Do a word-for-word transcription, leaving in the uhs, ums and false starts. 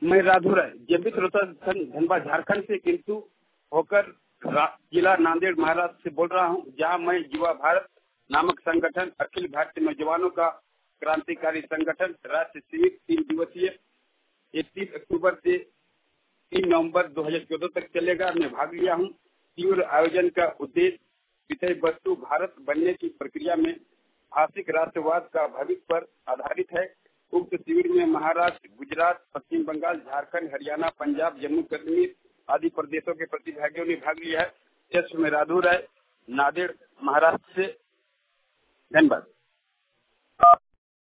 मैं राधू राय जेबी श्रोता संघ धनबाद झारखंड से किंतु होकर जिला नांदेड़ महाराष्ट्र से बोल रहा हूं, जहां मैं युवा भारत नामक संगठन अखिल भारतीय नौजवानों का क्रांतिकारी संगठन राष्ट्रीय शिविर तीन दिवसीय इकतीस अक्टूबर से तीन नवंबर दो हजार चौदह तक चलेगा। मैं भाग लिया हूं। तीव्र आयोजन का उद्देश्य विषय वस्तु भारत बनने की प्रक्रिया में भाषिक राष्ट्रवाद का भविष्य पर आधारित है। उक्त शिविर में महाराष्ट्र, गुजरात, पश्चिम बंगाल, झारखंड, हरियाणा, पंजाब, जम्मू कश्मीर आदि प्रदेशों के प्रतिभागियों ने भाग लिया है। यश में राधू राय, नांदेड़ महाराष्ट्र से। धन्यवाद।